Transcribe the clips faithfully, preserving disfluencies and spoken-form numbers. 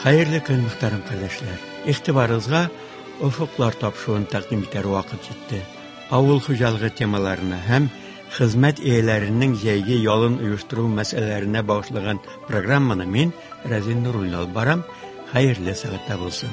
Hayırlı kün muhtarım kardeşler. İhtibarınızga ufuklar topşuğunu takdim eder vakit jetdi. Avul hujalığı temalarına hem hizmet eyelerinin yeyge yolun uyuşturuv meselelerine bağışlayan programmаны men Razin Nurullo alып baram. Hayırlı saatda bulsun.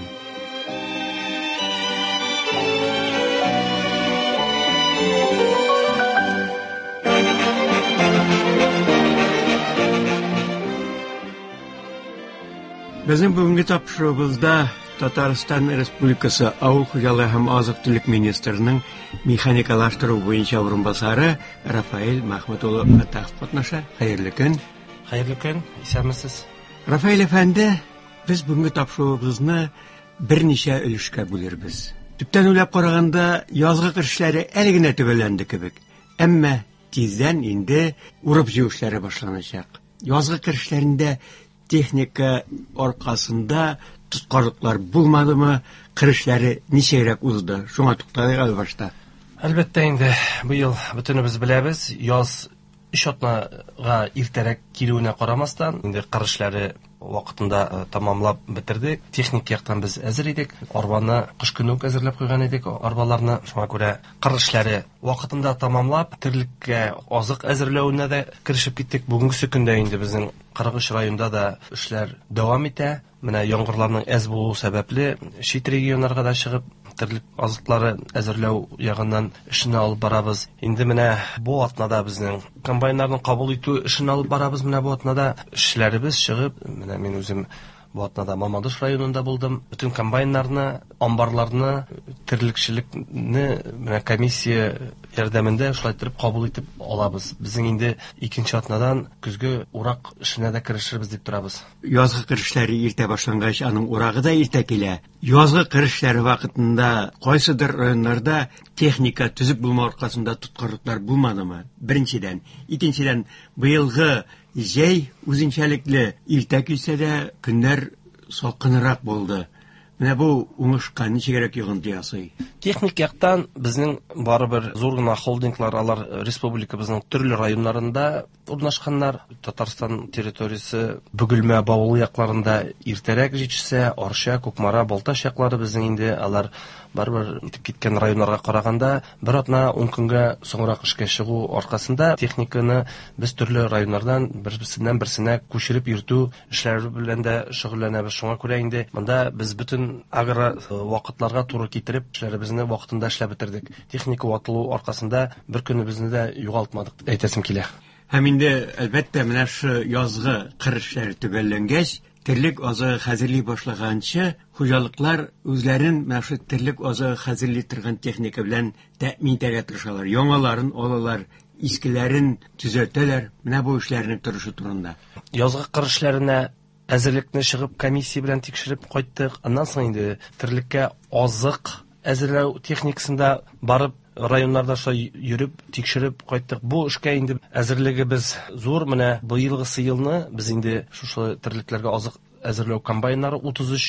Bizim bugünkü tapşırığımızda Tataristan Respublikası Avul Hujalığı hem Azık-Түлік Ministrinin mexanikalaştırу boyunca orunbasarı Rafael Mahmutoğlu Ataqov katnaşa. Hayırlı gün. Hayırlı gün. İsәнмесез? Rafael efendi, biz bugünkü tapşırığımızı bir neçe өлüşкә bölербез. Tüpten uylап караганда язгы кырышлары әле генә төбәләнде кебек. Әмма тиздән инде урып җыю эшләре башланачак. Язгы кырышларында техника аркасында туткарлыклар булмадымы, кырышлары ничәрәк узды? Шуңа тукталыйк әле башта. Әлбәттә инде быел бөтенебез беләбез, яз эш атнага иртәрәк килүенә карамастан, инде кырышлары вакытында тамамлап бетердек. Техник яктан без әзер идек. Арбаны кыш көне үк әзерләп куйган идек. Арбаларны шуңа күрә кырышлары вакытында тамамлап, терлеккә азык әзерләүенә дә киришеп киттек. Бүгенге көндә инде безнең кырык өч районда да эшләр дәвам итә. Менә яңгырларның әз булуы сәбәпле чит регионнарга да чыгып терлек азыклары әзерләү ягыннан эшне алып барабыз. Инде менә бу атнада безнең комбайннарны кабул итү эшне алып барабыз. Менә бу атнада эшләребез чыгып, менә мин үзем бу атнада Мамадыш районында булдым. Бүтән комбайннарны, амбарларны, терлекчелекне менә комиссия ярдәмендә шулайтып кабул итеп алабыз. Безнең инде икенче атнадан көзгө урак эшенә дә киришербез дип торабыз. Язгы кырышлары иртә башлангач, аның урагы да иртә килә. Язгы кырышлары вакытында кайсыдыр районнарда техника төзеп булмау аркасында тоткарлыклар булмадымы? Беренчедән, икенчедән, быелгы җәй үзенчәлекле иртә килсә дә көннәр салкынрак булды. Менә бу уңышка ничегрәк йогынты ясый? Техник яктан безнең барыбер зур гына холдинглар, алар республикабызның төрле районнарында урнашканнар. Татарстан территориясе Бөгелмә, Бавыл якларында иртәрәк җитешсә, Арча, Кукмара, Балташ яклары безнең инде алар барыбер итеп киткән районнарга караганда бер атна ун көнгә соңрак эшкә чыгу аркасында техниканы без төрле районнардан берсеннән берсенә күчереп йөртү эшләре белән дә шөгыльләнәбез. Шуңа күрә инде монда без бүтән агро вакытларга туры китереп эшләребезне вакытында эшләп бетердек. Техника ватылу аркасында бер көнебезне дә югалтмадык, әйтәсем килә. Һәм инде әлбәттә менә шу язгы кырышлар төбәлләнгәч, терлек азыгы хәзерли башлаганчы хуҗалыклар үзләрен менә шу терлек азыгы хәзерли торган техника белән тәэмин итәргә тырышалар. Яңаларын алалар, искеләрен төзәтәләр. Менә бу эшләрнең торышы турында. Язгы кырышларына әзерлекне чыгып комиссия белән тикшереп кайттык. Аннан соң инде терлеккә азык әзерләү техникасында барып районнарда шулай йөреп тикшереп кайттык. Бу эшкә инде әзерлегебез зур. Менә быелгы елны без инде шушы терлекләргә азык әзерләү комбайннары утыз өч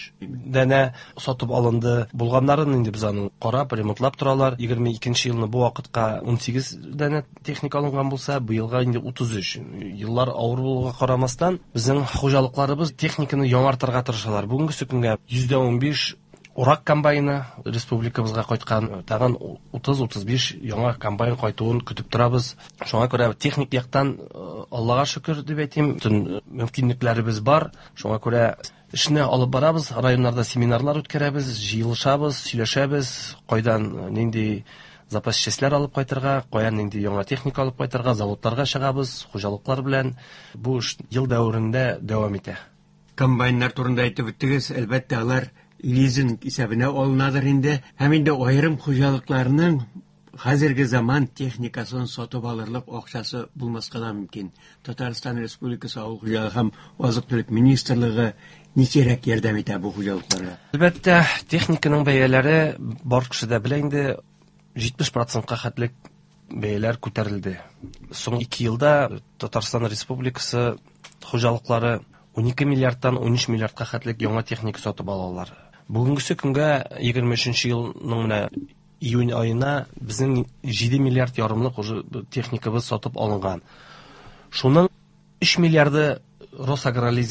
дәнә сатып алынды. Булганнарын инде без аны карап, ремонтлап торалар. егерме икенче елны бу вакытка ун сигез дәнә техника алынган булса, быелга инде утыз үч. Еллар авыр булуга карамастан, безнең хуҗалыкларыбыз техниканы яңартырга тырышалар. Бүгенге көнгә йөз ун биш урак комбайны республикабызга кайткан, тагын утыз утыз биш яңа комбайн кайтуын көтеп торабыз. Шуңа күрә техник яктан Аллага шөкер дип әйтим, бүтән мөмкинлекләребез бар. Шуңа күрә эшне алып барабыз, районнарда семинарлар үткәрәбез, җыелышабыз, сөйләшәбез, кайдан нинди запас частьләр алып кайтырга, каян нинди яңа техника алып кайтырга, заводларга чыгабыз, хуҗалыклар белән. Бу эш ел дәврендә дәвам итә. Комбайннар турында әйтеп үттегез, әлбәттә алар лизинг исәбенә алынадыр инде. Һәм инде аерым хуҗалыкларның хәзерге заман техникасын сатып алырлык акчасы булмаска да мөмкин. Татарстан Республикасы Авыл хуҗалыгы һәм Азык-Түлек министрлыгы ничәрәк ярдәм итә бу хуҗалыкларга? Әлбәттә, техниканың бәяләре бар кешедә белә инде җитмеш процентка хәтлек бәяләр күтәрелде. Соң ике елда Татарстан Республикасы хуҗалыклары ун ике миллиардтан ун өч миллиардка хәтлек яңа техника сатып алалар. Бүгенге көнгә егерме өченче елның менә июнь айына безнең җиде миллиард ярымлык уже техникабыз сатып алынган. Шуның өч миллиарды Росагролизинг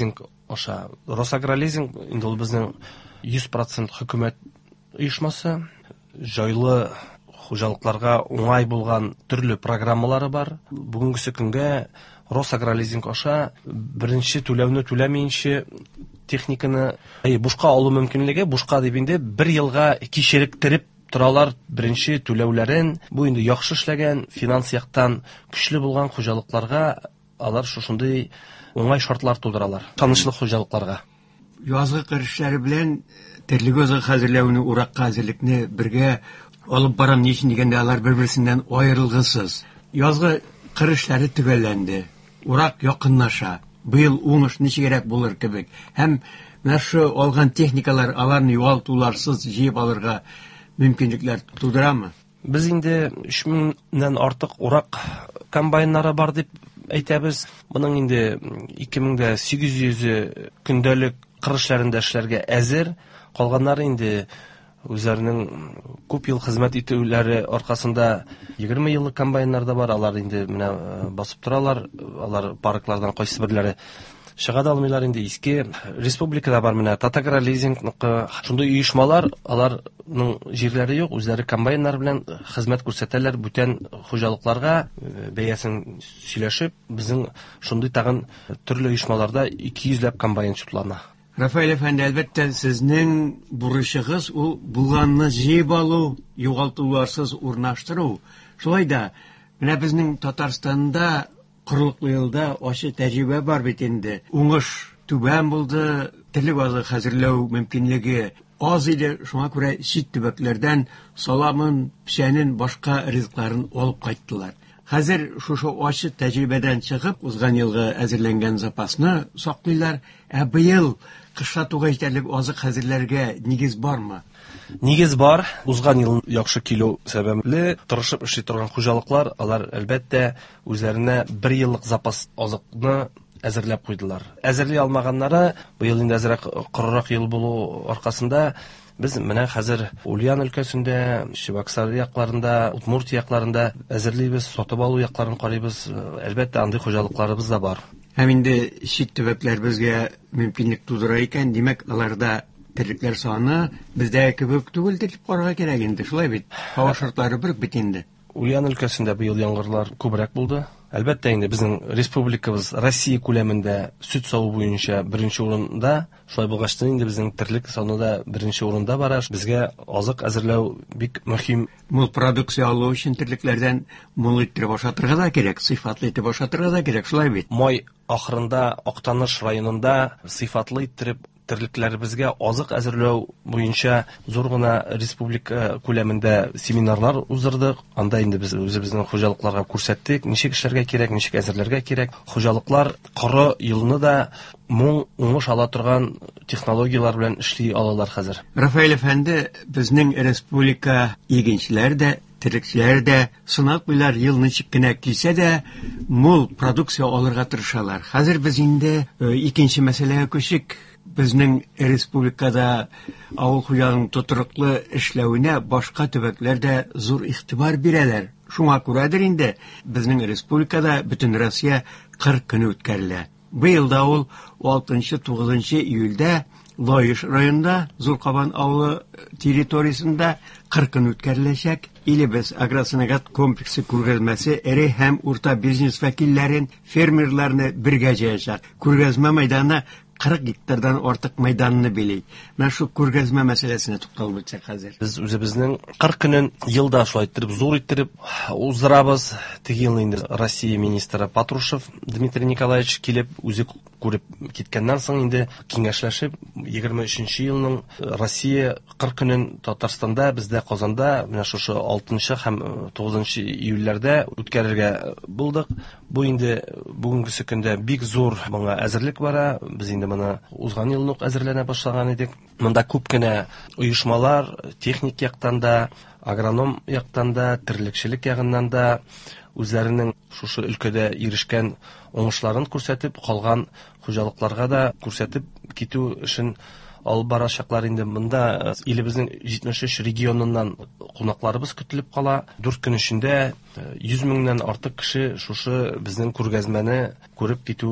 аша. Росагролизинг инде ул безнең йөз процент хөкүмәт оешмасы. Җайлы хуҗалыкларга уңай булган төрле программалары бар. Бүгенгесе көнгә Росагролизинг аша беренче түләүне түләмәенчә техниканы бушка алу мөмкинлеге, бушка дип инде бер елга кичеректереп торалар беренче түләүләрен. Бу инде яхшы эшләгән, финанс яктан көчле булган хуҗалыкларга алар шушындый уңай шартлар тудыралар. Танышлы хуҗалыкларга. Язгы кырышлары белән терлек азык хәзерләүне, уракка хәзерлекне бергә алып барам ничек дигәндә алар бер-берсеннән аерылгысыз. Язгы кырышлары төгәлләнде. Урак якынлаша. Быел уңыш ничегрәк булыр кебек. Һәм менә шу алган техникалар аларны югалтуларсыз җыеп алырга мөмкинлекләр тудырамы? Без инде өч меңнән артык урак комбайннары бар дип әйтәбез. Моның инде ике мең сигез йөз көндәлек кырышларында эшләргә әзер. Калганнары инде үзләренең күп ел хезмәт итүләре аркасында егерме еллык комбайннар да бар. Алар инде менә басып торалар. Алар парклардан кайсы берләре чыга да алмыйлар инде. Иске республикада бар менә Татагролизингныкы шундый оешмалар, аларның җирләре юк, үзләре комбайннар белән хезмәт күрсәтәләр бүтән хуҗалыкларга. Бәясен сөйләшеп, безнең шундый тагын төрле оешмаларда ике йөзләп комбайн туплана. Рафаэль әфәнде, әлбәттә сезнең бурычыгыз ул булганны җыеп алу, югалтуларсыз урнаштыру. Шулай да менә безнең Татарстанда кырыклы елда ачы тәҗрибә бар бит инде. Уңыш түбән булды, терлек азык хәзерләү мөмкинлеге аз иде. Шуңа күрә чит төбәкләрдән саламын, печәнен, башка ризыкларын алып кайттылар. Хәзер шушы ачы тәҗрибәдән чыгып, узган елга әзерләнгән запасны саклыйлар. Ә быел кышлатуга җитәрлек азык хәзерләргә нигез бармы? Нигез бар. Узган ел яхшы килү сәбәпле тырышып эшли торган хуҗалыклар, алар әлбәттә үзләренә бер еллык запас азыкны әзерләп куйдылар. Әзерли алмаганнары быел инде әзрәк корырак ел булу аркасында без менә хәзер Ульян өлкәсендә, Чебоксар якларында, Удмуртия якларында әзерлибез, сатып алу якларын карыйбыз. Әлбәттә андый хуҗалыкларыбыз да бар. Һәм инде чит төбәкләр безгә мөмкинлек тудыра икән, димәк, аларда терлекләр саны бездә кебек түгел дип карарга кирәк инде. Шулай бит. Һава шартлары бер бит инде. Ульян өлкәсендә быел яңгырлар күбрәк булды. Әлбәттә инде безнең республикабыз Россия күләмендә сөт саву буенча беренче урында. Шулай булгач та инде безнең терлек саны да беренче урында бара. Безгә азык әзерләү бик мөһим. Мул продукция алу өчен терлекләрдән мул итеп ашатырга да кирәк, сыйфатлы итеп ашатырга да кирәк. Шулай бит. Май ахырында Актаныш районында сыйфатлы итеп терлекләребезгә азык әзерләү буенча зур гына республика күләмендә семинарлар уздырдык. Анда инде без үзебезнең хуҗалыкларга күрсәттек, ничек эшләргә кирәк, ничек әзерләргә кирәк. Хуҗалыклар коры елны да моң уңыш ала торган технологиялар белән эшли алалар хәзер. Рафаэль әфәнде, безнең республика игенчеләр дә, терлекчеләр дә сынак буйлар ел ничек кенә килсә дә мул продукция алырга тырышалар. Хәзер без инде икенче мәсьәләгә күчик. Безнең республикада авыл хуҗалыгының тотрыклы эшләвенә башка төбәкләрдә зур игътибар бирәләр. Шуңа күрәдер инде безнең республикада бөтен Россия кырык көн үткәрелә. Быел да ул алтынчы-тугызынчы июльдә Лаеш районында, Зуркабан авылы территориясында кырык көн үткәреләчәк. Илебез агросәнәгать комплексы күргәзмәсе эре һәм урта бизнес вәкилләрен, фермерларны бергә җыячак. Күргәзмә мәйданы кырык гектардан артык мәйданны били. Менә шу күргәзмә мәсьәләсенә тукталып үтсәк хәзер. Без үзебезнең кырык көнен елда шулай итеп зур итеп уздырабыз. Теге ел инде Россия министры Патрушев Дмитрий Николаевич килеп үзе күреп киткәннән соң инде киңәшләшеп егерме өченче елның Россия кырык көнен Татарстанда, бездә Казанда менә шушы алтынчы һәм тугызынчы июльләрдә үткәрергә булдык. Бу инде бүгенгесе көндә бик зур моңа әзерлек бара. Без инде моны узган елны ук әзерләнә башлаган идек. Монда күп кенә оешмалар, техник яктан да, агроном яктан да, терлекчелек ягыннан да үзләренең шушы өлкәдә ирешкән уңышларын күрсәтеп, калган хуҗалыкларга да күрсәтеп китү эшен алып барачаклар инде. Монда илебезнең җитмеш өч регионыннан кунакларыбыз көтелеп кала. дүрт көн эчендә йөз меңнән артык кеше шушы безнең күргәзмәне күреп китү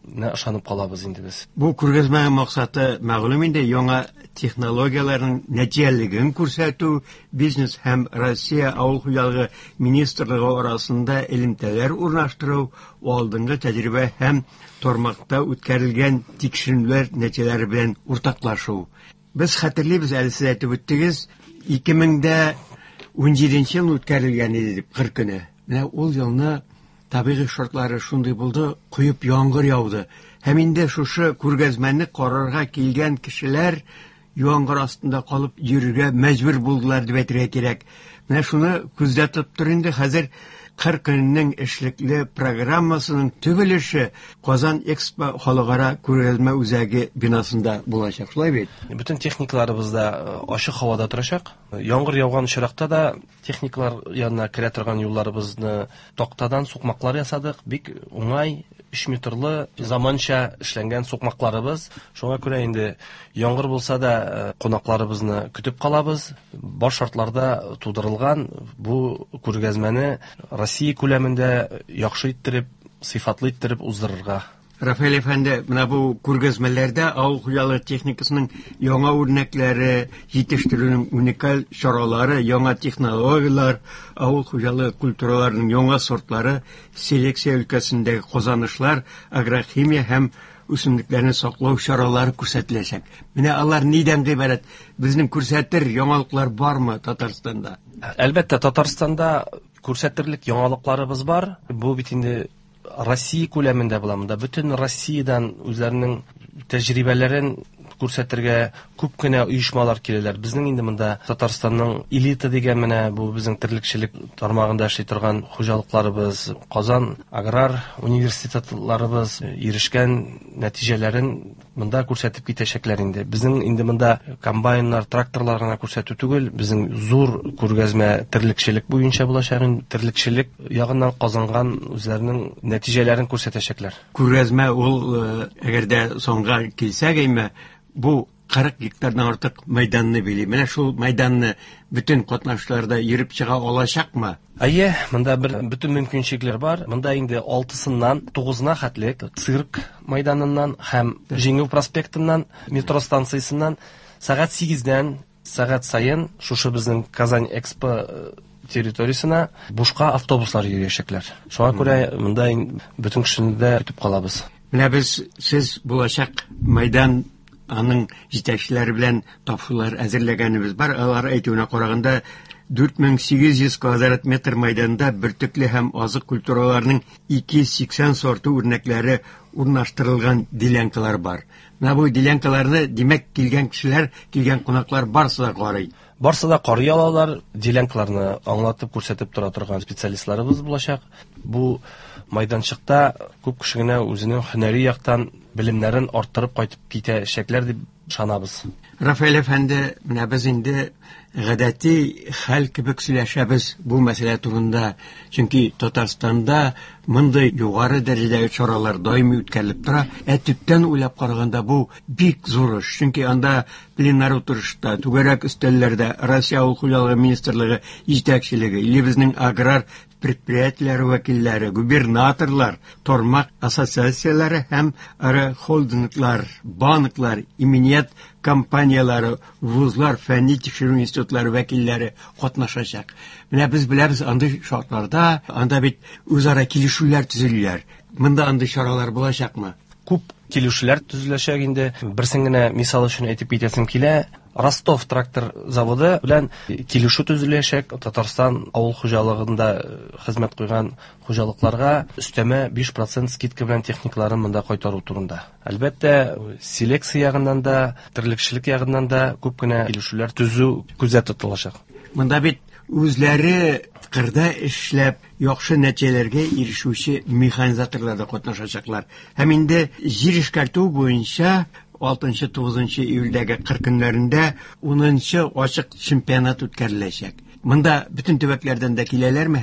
ышанып калабыз инде без. Бу күргәзмәнең максаты мәгълүм инде яңа технологияларның нәтиҗәлелеген күрсәтү, бизнес һәм Россия авыл хуҗалыгы министрлыгы арасында элемтәләр урнаштыру, алдынгы тәҗрибә һәм тармакта үткәрелгән тикшерүләр нәтиҗәләре белән уртаклашу. Без хәтерлибез, әле сез әйтеп үттегез, ике мең унҗиденче ел үткәрелгән иде дип, кырк көне. Менә ул елны табигый шартлары шундый булды, куеп яңгыр яуды. Һәм инде шушы күргәзмәне карарга килгән кешеләр яңгыр астында калып йөрергә мәҗбүр булдылар дип әйтергә кирәк. Менә шуны күздә тотып инде хәзер кырк көннең эшлекле программасының төбелеше Казан Экспо халыкара күргәзмә үзәге бинасында булачак. Шулай бит? Bütün техникаларыбыз да ачык һавада торачак. Яңгыр яуган очракта да техникалар янына керә торган юлларыбызны тактадан сукмаклар ясадык. Бик уңай өч метрлы заманча эшләнгән сукмакларыбыз. Шуңа күрә инде яңгыр булса да конакларыбызны көтеп калабыз. Бар шартларда тудырылган бу күргәзмәне Россия күләмендә яхшы иттереп, сыйфатлы иттереп уздырырга. Рафаэль әфәнде, менә бу күргәзмәләрдә авыл хуҗалыгы техникасының яңа үрнәкләре, җитештерүнең уникаль чаралары, яңа технологиялар, авыл хуҗалыгы культураларының яңа сортлары, селекция өлкәсендәге казанышлар, агрохимия һәм үсемлекләрне саклау чаралары күрсәтеләчәк. Менә алар нидән гыйбарәт? Безнең күрсәтер яңалыклар бармы Татарстанда? Әлбәттә, Татарстанда күрсәтерлек яңалыкларыбыз бар. Бу бит инде Россия күләмендә була. Монда бөтен Россиядән үзләренең тәҗрибәләрен күрсәтергә күп кенә оешмалар киләләр. Безнең инде монда Татарстанның элита дигән менә бу безнең терлекчелек тармагында эшли торган хуҗалыкларыбыз, Казан аграр университетларыбыз ирешкән нәтиҗәләрен монда күрсәтеп китәчәкләр инде. Безнең инде монда комбайннар, тракторлар гына күрсәтү түгел, безнең зур күргәзмә терлекчелек буенча булачак. Терлекчелек ягыннан казанган үзләренең нәтиҗәләрен күрсәтәчәкләр. Күргәзмә ул әгәр дә соңга килсәк әйме, бу кырык гектардан артык мәйданны били. Менә шул мәйданны bütün катнашчыларда йөреп чыга алачакмы? Әйе, монда бер bütün мөмкинчекләр бар. Монда инде алтысыннан тугызына хәтлек цирк мәйданыннан һәм Җиңү проспектыннан, метро станциясеннән сәгать сигездән сәгать сайын шушы безнең Казан Экспо территориясына бушка автобуслар йөрәчәкләр. Шуңа күрә монда bütün кешене дә көтеп калабыз. Менә без сез булачак мәйдан аның җитәкчеләре белән тапшырулар әзерләгәнебез бар. Алар әйтүенә караганда дүрт мең сигез йөз квадрат метр мәйданда бөртекле һәм азык культураларының ике йөз сиксән сорты үрнәкләре урнаштырылган делянкалар бар. Менә бу делянкаларны димәк килгән кешеләр, килгән кунаклар барсы да карый. Барсы да карый алалар, делянкаларны аңлатып күрсәтеп тора торган специалистларыбыз булачак. Бу майданчыкта күп кеше генә үзенең һөнәри яктан белемнәрен арттырып кайтып китәчәкләр дип ышанабыз. Рафаэль әфәнде, менә без инде гадәти хәл кебек сөйләшәбез бу мәсьәлә турында. Чөнки Татарстанда мондай югары дәрәҗәдәге чаралар даими үткәрелеп тора. Ә төптән уйлап караганда бу бик зур эш. Чөнки анда пленар утырышта, түгәрәк өстәлләрдә Россия авыл хуҗалыгы министрлыгы җитәкчелеге, или безнең аграр предприятиеләре вәкилләре, губернаторлар, тармак ассоциацияләре һәм ары холдинглар, банклар, иминiyet компаниялары, вузлар, фәнни тикшерү институтлары вәкилләре катнашачак. Менә без беләбез, андый шартларда, анда бит үзара килешүләр төзеләр. Монда андый чаралар булачакмы? Күп килешүләр төзеләчәк инде. Берсен генә мисал өчен әйтеп китәсем килә. Ростов трактор заводы белән килешү төзеләчәк. Татарстан авыл хуҗалыгында хезмәт куйган хуҗалыкларга өстәмә биш процент скидка белән техникаларын монда кайтару турында. Әлбәттә, селекция ягыннан да, терлекчелек ягыннан да күп кенә килешүләр төзү күздә тотылачак. Монда бит үзләре кырда эшләп яхшы нәтиҗәләргә ирешүче механизаторлар да катнашачаклар. Һәм инде җир эшкәртү буенча алтынчы-тугызынчы июльдәге кырк көннәрендә унынчы ачык чемпионат үткәреләчәк. Монда bütün төбәкләрдән дә киләләрме һәм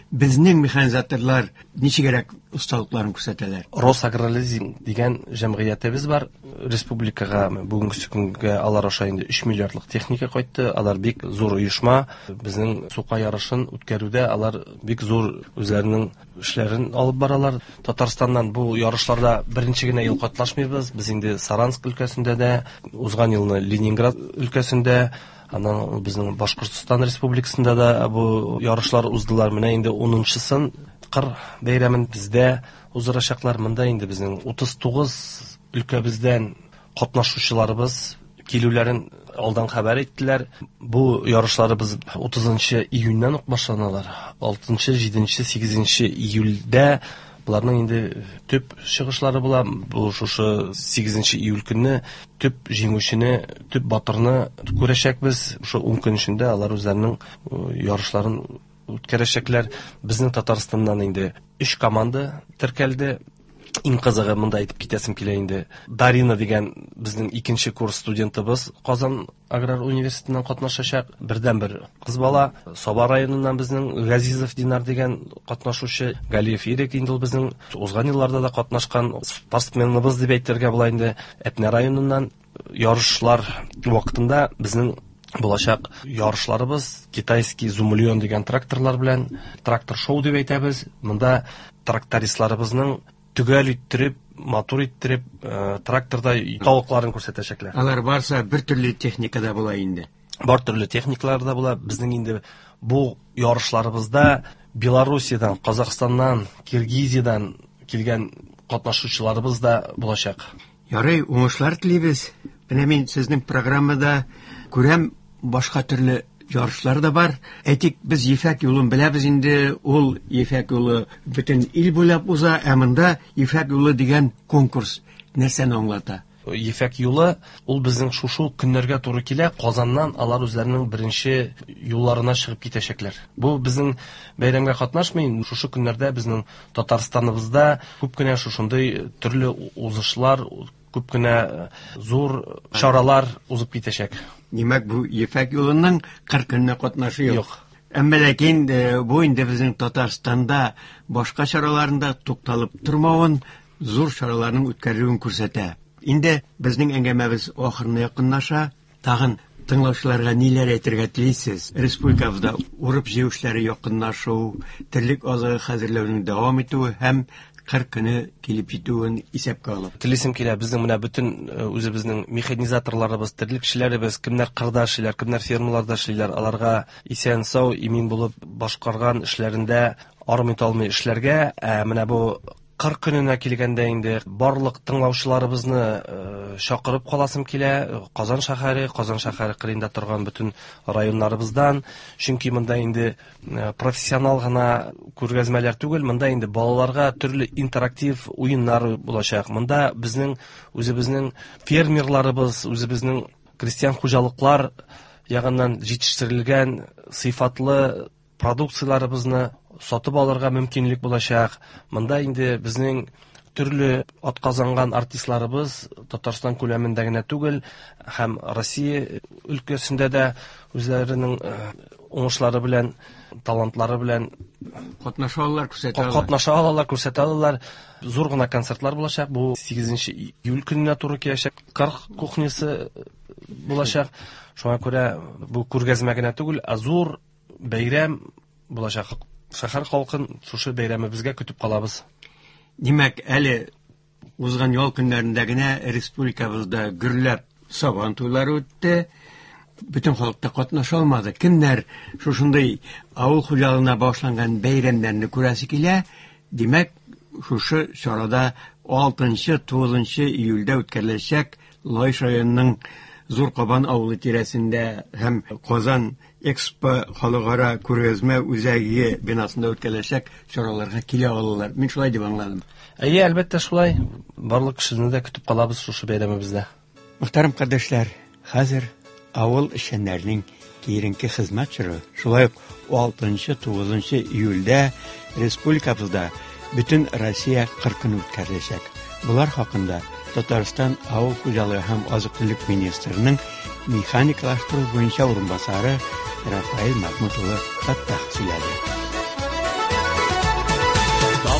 безнең механизаторлар ничегрәк осталыкларын күрсәтәләр? Росагролизинг дигән җәмгыятебез бар. Республикага бүгенге көнгә алар аша инде өч миллиардлык техника кайтты. Алар бик зур оешма. Безнең сука ярышын үткәрүдә алар бик зур үзләренең эшләрен алып баралар. Татарстаннан бу ярышларда беренче генә ел катнашмыйбыз. Без инде Саранск өлкәсендә дә, узган елны Ленинград өлкәсендә, аннан безнең Башкортстан Республикасында да бу ярышлар уздылар. Менә инде унынчысын кыр бәйрәмен бездә уздырачаклар. Монда инде безнең утыз тугыз өлкәбездән катнашучыларыбыз килүләрен алдан хәбәр иттеләр. Бу ярышларыбыз утызынчы июньнән ук башланалар. алтынчы, җиденче, сигезенче июльдә буларның инде төп чыгышлары була. Бу шушы сигезенче июль көнне төп җиңүчене, төп батырны күрәчәкбез. Шу ун көн эчендә алар үзләренең ярышларын үткәрәчәкләр. Безнең Татарстаннан инде өч команда теркәлде. Иң кызыгы монда әйтеп китәсем килә инде. Дарина дигән безнең икенче курс студентыбыз Казан аграр университетыннан катнашачак. Бердән-бер кыз бала. Саба районыннан безнең Газизов Динар дигән катнашучы. Галиев Ирек инде ул безнең узган елларда да катнашкан спортсменыбыз дип әйтергә була инде. Әтнә районыннан ярышлар вакытында безнең булачак ярышларыбыз китайский Зумлион дигән тракторлар белән трактор шоу дип әйтәбез. Монда трактористларыбызның төгәл иттереп, мотор иттереп, тракторда тавыкларын күрсәтәчәкләр. Алар барса бер төрле техникада була инде. Бар төрле техникаларда була. Безнең инде бу ярышларыбызда Белоруссиядан, Казакъстаннан, Киргизиядан килгән катнашучыларыбыз да булачак. Ярый, уңышлар телибез. Менә мин сезнең программада күрәм башка төрле ярышлар да бар. Әйтик, без Ефәк юлын беләбез инде. Ул Ефәк юлы бөтен ил буйлап уза, ә монда Ефәк юлы дигән конкурс нәрсәне аңлата? Ефәк юлы ул безнең шушы көннәргә туры килә. Казаннан алар үзләренең беренче юлларына чыгып китәчәкләр. Бу безнең бәйрәмгә катнашмый. Шушы көннәрдә безнең Татарстаныбызда күп кенә шушындый төрле узышлар, күп кенә зур чаралар узып китәчәк. Димәк, бу Ефәк юлының кырк көнне катнашы юк. Юк. Әмма ләкин бу инде безнең Татарстанда башка чараларында тукталып тормавын, зур чараларның үткәрелүен күрсәтә. Инде безнең әңгәмәбез ахырына якынлаша. Тагын тыңлаучыларга ниләр әйтергә телисез? Республикабызда урып җыешләре якынлашу, терлек азыгы хәзерләүнең дәвам итүе һәм кырк көне килеп җитүен исәпкә алып. Телисем килә, безнең менә бөтен үзебезнең механизаторларыбыз, терлекчеләребез, кемнәр кырда эшләр, кемнәр фермаларда эшләр, аларга исән сау, имин булып башкарган эшләрендә армый талмый эшләргә, ә менә бу кырк көненә килгәндә инде барлык тыңлаучыларыбызны чакырып каласым килә. Казан шәһәре, Казан шәһәре кырында торган бөтен районнарыбыздан, чөнки монда инде профессионал гына күргәзмәләр түгел, монда инде балаларга төрле интерактив уеннар булачак. Монда безнең үзебезнең фермерларыбыз, үзебезнең крестьян хуҗалыклар ягыннан җитештерелгән сыйфатлы продукцияларыбызны сатып алырга мөмкинлек булачак. Монда инде безнең төрле атказанган артистларыбыз Татарстан күләмендә генә түгел, һәм Россия өлкәсендә дә үзләренең уңышлары белән, талантлары белән катнаша алалар, күрсәтә алалар. Катнаша алалар, күрсәтә алалар. Зур гына концертлар булачак. Бу сигезенче июль көненә туры киләчәк. Кырк кухнясы булачак. Шуңа күрә бу күргәзмә генә түгел, а зур бәйрәм булачак. Шәһәр халкын шушы бәйрәмебезгә көтеп калабыз. Димәк, әле узган ял көннәрендә генә республикабызда гөрләп сабан туйлары үтте. Бөтен халыкта катнаша алмады. Кемнәр шушындый авыл хуҗалыгына башланган бәйрәмнәрне күрәсе килә? Димәк, шушы чарада алтынчы тугызынчы июльдә үткәреләчәк Лайш районының Зур Кабан авылы тирәсендә һәм Казан Экспо халыкара күргәзмә үзәге бинасында үткәреләчәк чараларга килә алалар. Мин шулай дип аңладым. Әйе, әлбәттә шулай. Барлык кешене дә көтеп калабыз шушы бәйрәмебездә. Мөхтәрәм кардәшләр, хәзер авыл эшчәннәренең киеренке хезмәт чоры, шулай ук алтынчы тугызынчы июльдә республикабызда бөтен Россия кырк көн үткәреләчәк. Булар хакында Татарстан авыл хуҗалыгы һәм азык-төлек министрының механикалаштыру буенча урынбасары Рафаэль Мәхмүтов Фаттах сөйләде.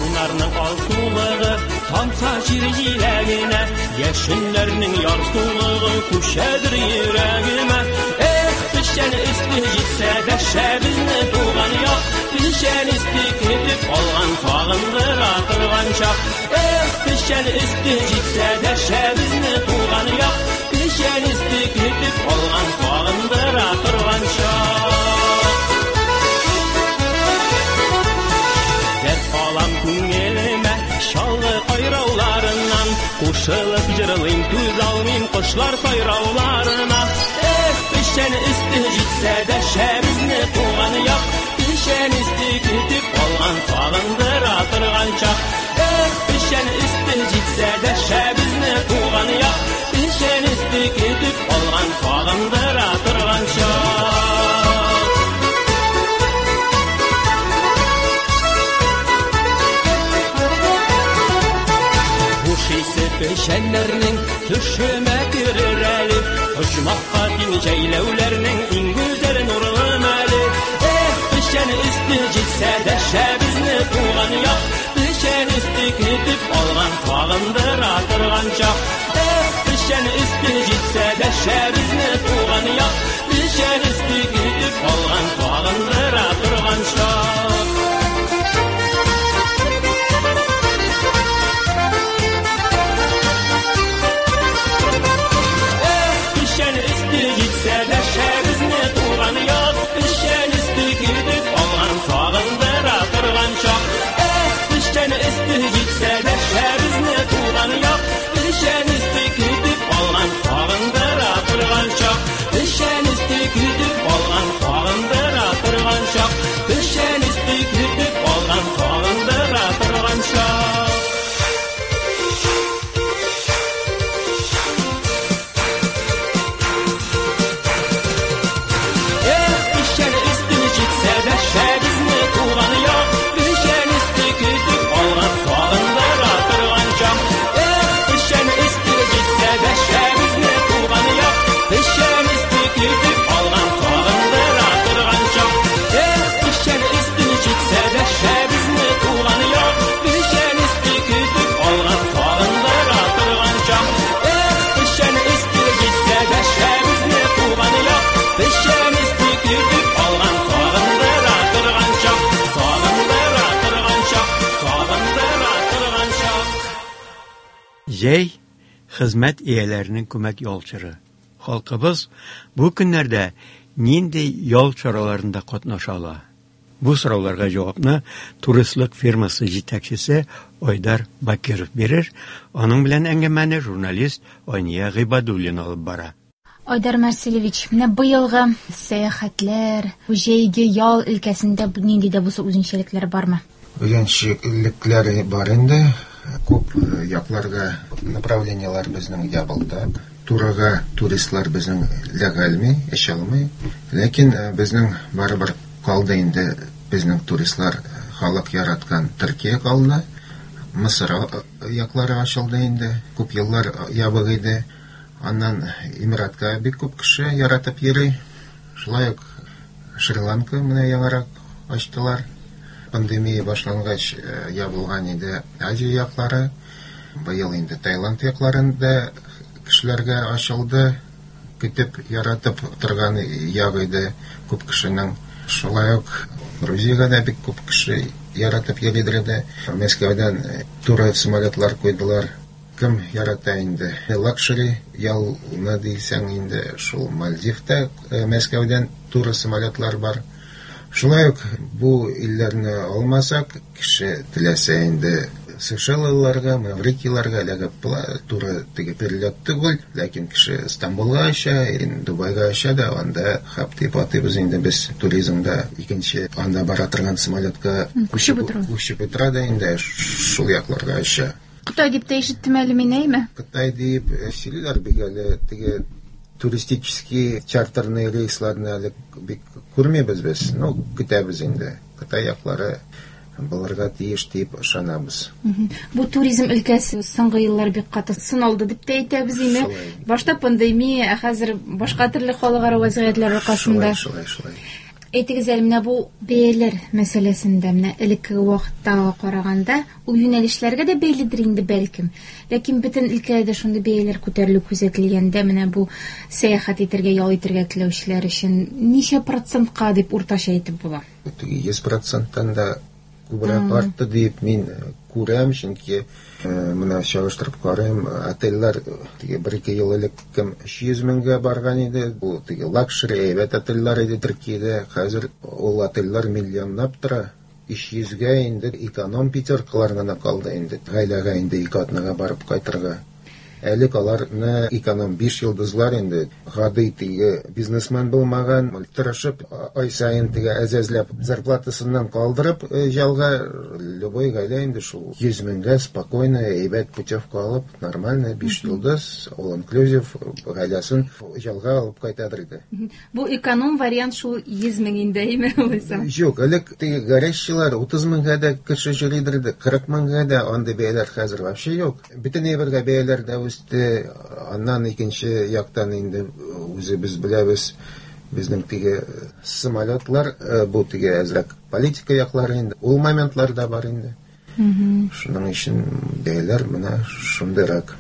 Кайнарның алсулыгы тамса җир җиләгенә, яшеннәрнең ярсулыгы күчәдер йөрәгемә. Эх, пешән өсте җитсә дә шәбезне туган як, пешән өсте көтеп алган сагындыра торган чак. Эх, пешән өсте җитсә дә шәбезне туган як, пешән өсте көтеп алган сагындыра торган чак. Алам күңелемә шалгы кайрауларыннан, кушылып җырлыйм күз алмыйм кошлар сайрауларына. Эх, пешән өсте җитсә дә шәбезне туган як, пешән өсте көтеп алган сагындыра торган чак. Эх, пешән өсте җитсә дә шәбезне туган як, пешән өсте көтеп алган сагындыра торган чак. Пешәннәрнең төшемә керер әле, оҗмакка тиң җәйләүләрнең иң гүзәл нурлы мәле. Эх, пешән өсте җитсә дә шәбезне туган як, пешән өсте көтеп алган сагындыра торган чак. Эх, пешән өсте җитсә дә шәбезне туган як, пешән өсте көтеп алган сагындыра торган чак. Җәй хезмәт ияләренең күмәк ялчыры. Халкыбыз бу көннәрдә нинди ял чараларында катнашалар? Бу сорауларга җавапны туристлык фирмасы җитәкчесе Айдар Бакиров бирер. Аның белән әңгәмәне журналист Ания Гыйбадуллина алып бара. Айдар Марселевич, менә быелгы сәяхәтләр, җәйге ял өлкәсендә нинди дә булса үзенчәлекләр бармы? Үзенчәлекләре бар инде. Күп якларга направлениялар безнең ябылды. Турага туристлар безнең легалми, эш алмый. Ләкин безнең барыбер калды инде безнең туристлар халык яраткан Төркия калды. Мисыр яклары ачылды инде. Күп еллар ябык иде. Аннан Эмиратка бик күп кеше яратып йөри. Шулай ук Шри-Ланка менә яңарак ачтылар. Пандемия башлангач ябылган иде Азия яклары. Быел инде Таиланд якларында кешеләргә ачылды. Көтеп яратып торган як иде күп кешенең. Шулай ук Грузиягә дә бик күп кеше яратып йөридер. Мәскәүдән туры самолетлар куйдылар. Кем ярата инде лакшери ялны дисәң инде шул Мальдивта Мәскәүдән туры самолетлар бар. Шулай ук бу илләрне алмасак, кеше теләсә инде Сейшелларга, Маврикияларга эләгеп була, туры теге перелет түгел, ләкин кеше Стамбулга аша, Дубайга аша да, анда хапты патыбыз инде без туризмда икенче анда бара торган самолетка күчеп утыра да инде шул якларга аша. Кытай дип тә ишеттем әле мин, әйме? Кытай дип сөйлиләр бик әле теге туристический чартерный рейсларны әле бик күрмибез без. Ну, көтәбез инде. Кытай яклары булырга тиеш дип ышанабыз. Бу туризм өлкәсе соңгы еллар бик каты сыналды дип тә әйтәбез инде. Башта пандемия, ә хәзер башка төрле халыкара вазгыятьләр аркасында. Шулай, шулай. Әйтегез әле, менә бу бәяләр мәсьәләсендә, менә элекке вакыттагы караганда, ул юнәлешләргә дә бәйледер инде бәлкем. Ләкин бөтен өлкәдә шундый бәяләр күтәрелү күзәтелгәндә, менә бу сәяхәт итәргә, ял итәргә теләүчеләр өчен ничә процентка дип уртача әйтеп була? йөз проценттан да күбрәк артты дип мин күрәм, чөнки менә чагыштырып карыйм, отельләр бер-ике ел элек кем өч йөз меңгә барган иде, бу теге лакшери әйбәт отельләр иде Төркиядә, хәзер ул отельләр миллионлап тора. өч йөзгә инде эконом пятеркалар гына калды инде, гаиләгә инде ике атнага барып кайтырга. Әлек аларны эконом биш йолдызлар инде, гади теге бизнесмен булмаган, тырышып ай сайын теге әзәзләп зарплатасыннан калдырып ялга любой гаилә инде шул йөз меңгә спокойно әйбәт путевка алып, нормально биш йолдыз, all inclusive гаиләсен ялга алып кайтадыр иде. Бу эконом вариант шул йөз мең инде име булса? Юк, элек теге гаражчылар утыз меңгә дә кеше җөридер иде, кырык меңгә дә анда бәяләр хәзер вообще юк. Бөтен әйбергә бәяләр дә үсте. Аннан икенче яктан инде үзебез беләбез, безнең теге самолетлар, бу теге әзрәк политика яклары инде, ул моментларда бар инде. Шуның өчен бәяләр менә шундыйрак.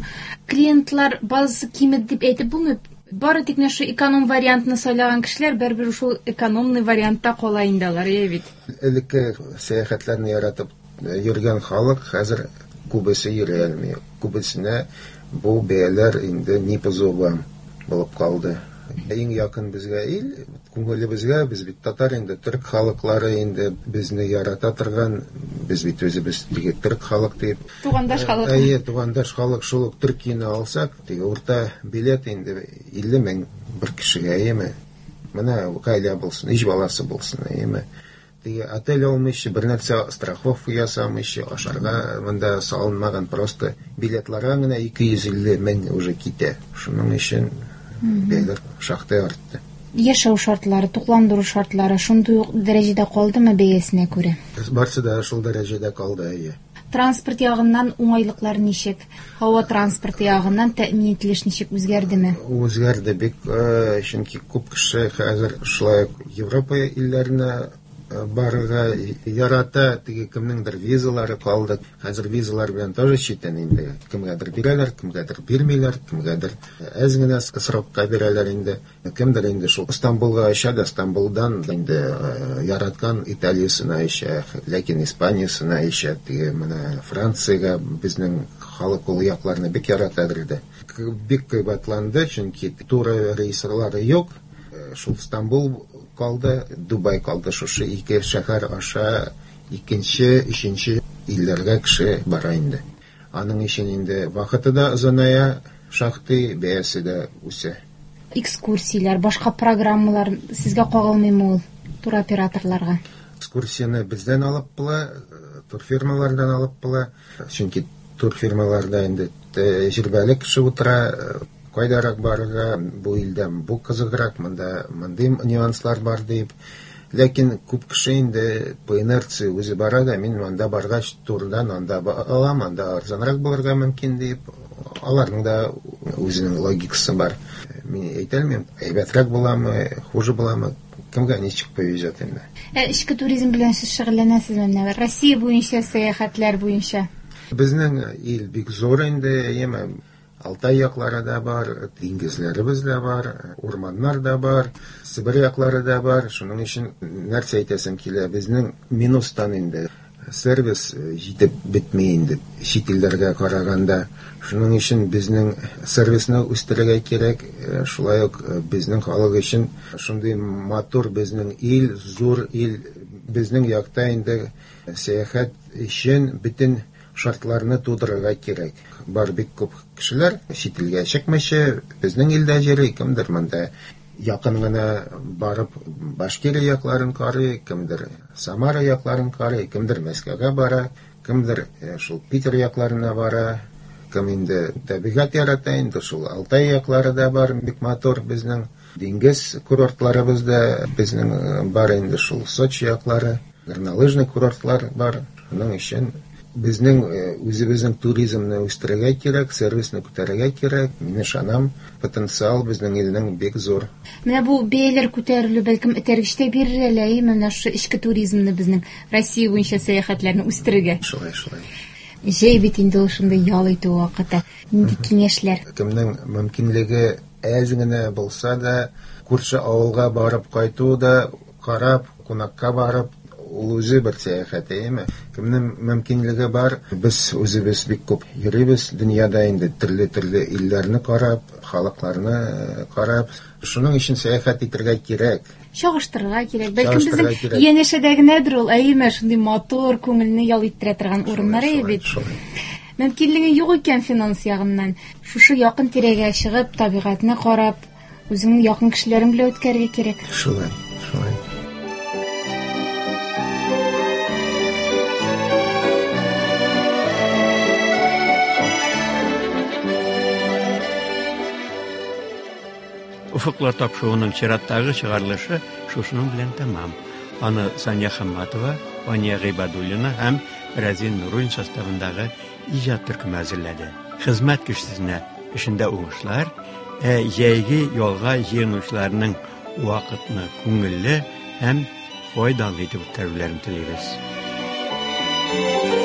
Клиентлар базы кимет дип әйтеп булмый. Бары тик менә шу эконом вариантны сайлаган кешеләр бербер шул экономный вариантта кала инде алар, я бит. Элекке сәяхәтләрне яратып йөргән халык хәзер күбесе йөри алмый. Күбесенә бу бәяләр инде ни по зубам булып калды. Иң якын безгә ил, күңелебезгә, без бит татар инде, төрк халыклары инде безне ярата торган, без бит үзебез теге төрк халык дип. Тугандаш халык. Әйе, тугандаш халык шул ук Төркияне алсак, теге урта билет инде илле мең бер кешегә, әйеме. Менә гаилә булсын, ич баласы булсын, әйеме. Теге отель алмыйчы, бер нәрсә страховка ясамыйчы, ашарга монда салынмаган, просто билетларга гына ике йөз илле мең уже китә. Шуның өчен бәяләр шактый артты. Яшәү шартлары, тукландыру шартлары шундый ук дәрәҗәдә калдымы бәясенә күрә? Барсы да шул дәрәҗәдә калды, әйе. Транспорт ягыннан уңайлыклар ничек? Һава транспорты ягыннан тәэмин ителеш ничек үзгәрдеме? Үзгәрде бик, чөнки күп кеше хәзер шулай Европа илләренә барырга ярата, теге кемнеңдер визалары калды. Хәзер визалар белән тоже читтән инде. Кемгәдер бирәләр, кемгәдер бирмиләр, кемгәдер әз генә срокка бирәләр инде. Кемдер инде шул Стамбулга аша да, Стамбулдан инде яраткан Италиясына аша, ләкин Испаниясына аша, теге менә Франциягә безнең халык ул якларны бик яратадыр иде. Бик кыйбатланды, чөнки тур рейслары юк. Шул Стамбул калды, Дубай калды, шушы ике шәһәр аша икенче, өченче илләргә кеше бара инде. Аның өчен инде вакыты да озыная, шактый бәясе дә үсә. Экскурсиялар, башка программалар сезгә кагылмыймы ул туроператорларга? Экскурсияны бездән алып була, турфирмалардан алып була, чөнки турфирмаларда инде тәҗрибәле кеше утыра, кайдарак барырга, бу илдән бу кызыграк, монда мондый нюанслар бар дип. Ләкин күп кеше инде по инерции үзе бара да, мин монда баргач турдан анда алам, анда арзанрак булырга мөмкин дип. Аларның да үзенең логикасы бар. Мин әйтәлмим, әйбәтрәк буламы, хуже буламы, кемгә ничек повезет инде. Ә ичке туризм белән сез шөгыльләнәсезме? Россия буенча сәяхәтләр буенча? Безнең ил бик зур инде, яме Алтай яклары да бар, диңгезләребез дә бар, урманнар да бар, Сибир яклары да бар. Шуның өчен нәрсә әйтәсем килә, безнең минустан инде сервис җитеп бетми инде чит илләргә караганда. Шуның өчен безнең сервисны үстерергә кирәк. Шулай ук безнең халык өчен шундый матур безнең ил, зур ил, безнең якта инде сәяхәт өчен бөтен шартларны тудырырга кирәк. Бар бик күп кешеләр чит илгә чыкмыйча, безнең илдә җырлый, кемдер монда якын гына барып Башкирия якларын карый, кемдер Самара якларын карый, кемдер Мәскәүгә бара, кемдер шул Питер якларына бара, кем инде табигать ярата, инде шул Алтай яклары да бар, бик матур безнең диңгез курортларыбыз да безнең бар инде шул Сочи яклары, горнолыжный курортлар бар. Шуның өчен безнең үзебезнең туризмны үстерергә кирәк, сервисны күтәрергә кирәк. Мин ышанам, потенциал безнең илнең бик зур. Менә бу бәяләр күтәрелү бәлкем этәргечләр бирер әле, менә шу ичке туризмны безнең Россия буенча сәяхәтләрне үстерергә. Шулай, шулай. Җәй бит инде ул шундый ял итү вакыты. Нинди киңәшләр? Кемнең мөмкинлеге әз генә булса да, күрше авылга барып кайту да, карап, кунакка барып, ул үзе бер сәяхәт, әйме? Кемнең мөмкинлеге бар, без үзебез бик күп йөрибез дөньяда инде, төрле-төрле илләрне карап, халыкларны карап, шуның өчен сәяхәт итәргә кирәк. Чагыштырырга кирәк. Бәлкем безнең янәшәдә генәдер ул, әйме, шундый матур, күңелне ял иттерә торган урыннар бит. Мөмкинлеге юк икән финанс ягыннан. Шушы якын тирәгә чыгып, табигатьне карап, үзеңнең якын кешеләрең белән үткәрергә кирәк. Шулай, шулай. Уфуклар тапшыруының чираттагы чыгарылышы шушының белән тәмам. Аны Сания Хамматова, Ваня Гыйбадуллина һәм Разин Нуруллин составындагы иҗат төркеме әзерләде. Хезмәт кешесенә эшендә уңышлар, ә җәйге ялга җыенучыларның вакытны күңелле һәм файдалы итеп үткәрүләрен телибез.